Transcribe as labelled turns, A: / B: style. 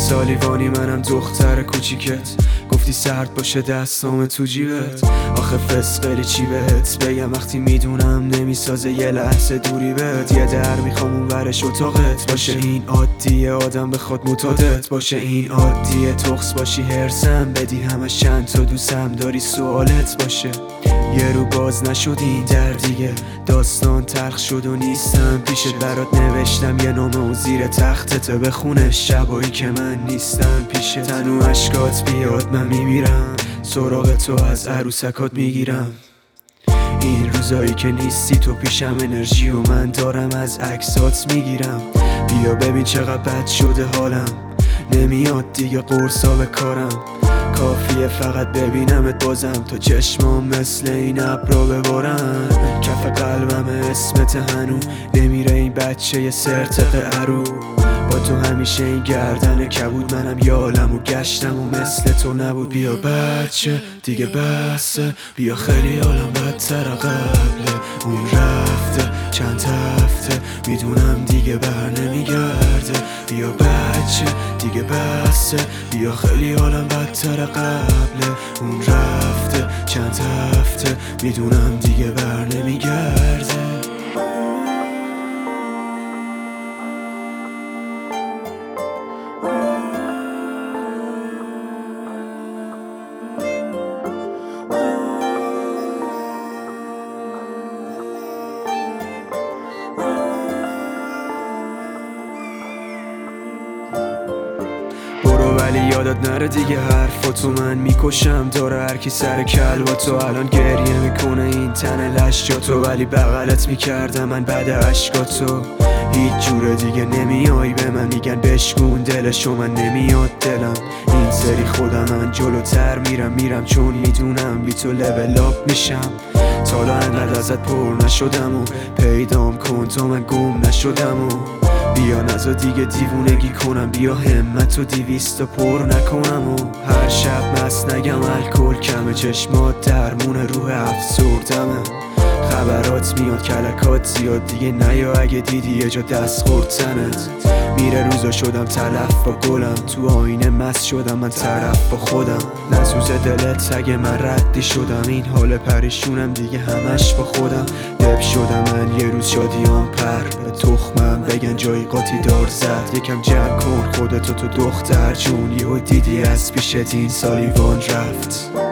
A: سالیوانی منم دختر کوچیکت، گفتی سرد باشه دستام تو جیبت. آخه فسقلی چی بهت بگم وقتی میدونم نمیسازه یه لحظه دوری بهت. یه در میخوام اون ورش اتاقت باشه، این عادیه آدم بخواد معتادت باشه. این عادیه تخص باشی هرسم بدی همش چند تا دوستم داری سوالت باشه. یه رو باز نشد این در دیگه، داستان تلخ شد و نیستم پیشت. برات نوشتم یه نامه و زیر تختت بخونه شبایی که من نیستم پیشت. تنو اشکات بیاد من میمیرم، سراغ تو از عروسکات میگیرم. این روزایی که نیستی تو پیشم انرژی و من دارم از عکسات میگیرم. بیا ببین چقدر بد شده حالم، نمیاد دیگه قرصا به کارم. کافیه فقط ببینمت بازم تا چشمام مثل این ابرا ببارن. کف قلبم اسمت هنو نمیره این بچه یه سرتق ارو. با تو همیشه این گردن کبود، منم یالم و گشتم و مثل تو نبود. بیا بچه دیگه بسه، بیا خیلی حالم بدتر قبله. اون رفته چند هفته میدونم دیگه بر نمیگرده. بیا بچه دیگه بسه، بیا خیلی حالم بدتر قبله. اون رفته چند هفته میدونم دیگه بر نمیگرده. ولی یادت نره دیگه حرفاتو من میکشم. داره هرکی سر کل با تو الان گریه میکنه این تن لشجاتو، ولی بغلت میکردم من بعد عشقاتو. هیچ جوره دیگه نمیای به من، میگن بشکون دلشو، من نمیاد دلم. این سری خودم من جلوتر میرم چون میدونم بی تو لول آپ میشم. تا حالا انقدر ازت پر نشدم و پیدام کن تا من گم نشدم. و بیا نزا دیگه دیوونگی کنم، بیا همت و 200 پر نکنم. و هر شب مست نگم الکل کمه، چشمات درمون روح افسردمه. خبرات میاد کلکات زیاد دیگه نیا، اگه دیدی یه جا دست خورد تنت. میره روزا شدم تلف با گلم، تو آینه مست شدم من طرف با خودم. نسوز دلت اگه من ردی شدم، این حال پریشونم دیگه همش با خودم. دب شدم من یه روز شادیام پر به تخمم، بگن جایی قاطی دار زد. یکم جمع کن خودتو تو دختر جون، یهو دیدی از پیشت این سالیوان رفت.